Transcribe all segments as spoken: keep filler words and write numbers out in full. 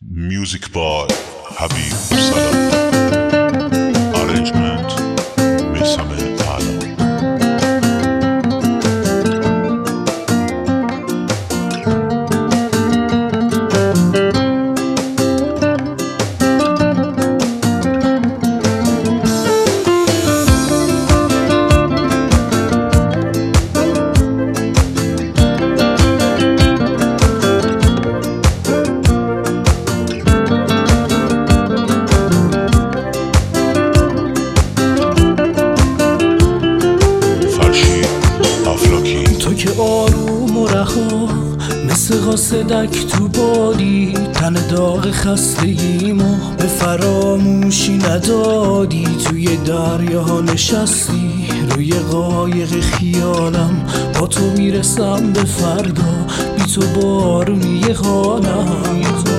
Music by Habib Salam. Arrangement Meysam Alam. تو که آروم و رها مثل قاصدک تو بادی، تن داغ خستگیمو به فراموشی ندادی. توی دریاها نشستی روی قایق خیالم، با تو میرسم به فردا، بی تو بارونی حالم.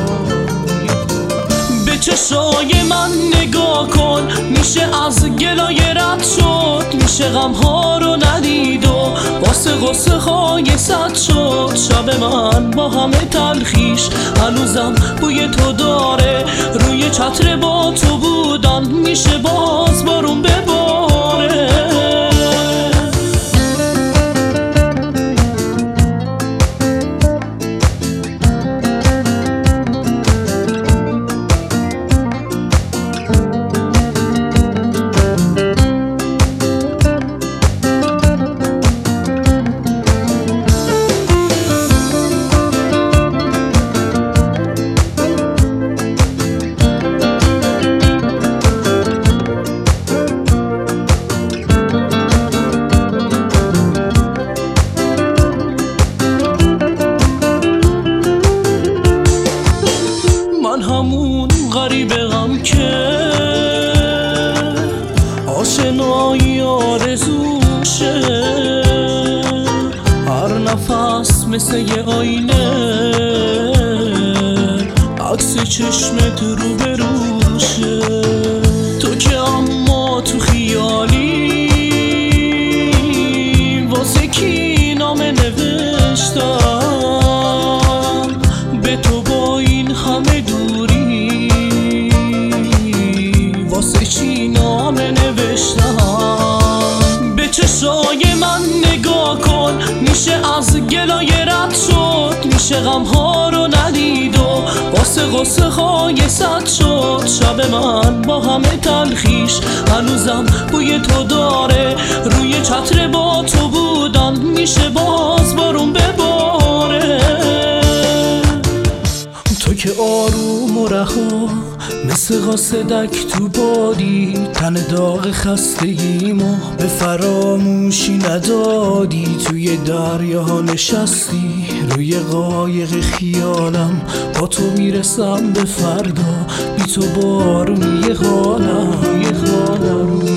به چشای من نگاه کن، میشه از گلای رد شد، میشه غم ها رو ندید و واسه غصه های صد شد. شب من با همه تلخیش هنوزم بوی تو داره، روی چتر با تو بودم، میشه باز بارون بباره. همون غریبم که آشنایی آرزوشه، هر نفس مثل یه آینه، عکس چشمت رو بروشه. تو که اما تو خیالی واسه کی نامه نوشتم، به تو با این همه دوری واسه چی نامه نوشتم. به چشای من نگاه کن، میشه از گلای رد شد، میشه غم ها رو ندید و واسه غصه های صد شد. شب من با همه تلخیش هنوزم بوی تو داره، روی چتر با تو بودم، میشه باز بارون بباره. تو که آروم و رها مثل قاصدک تو بادی، تن داغ خستگیمو به فراموشی ندادی. توی دریاها نشستی روی قایق خیالم، با تو میرسم به فردا، بی تو بارونی حالم.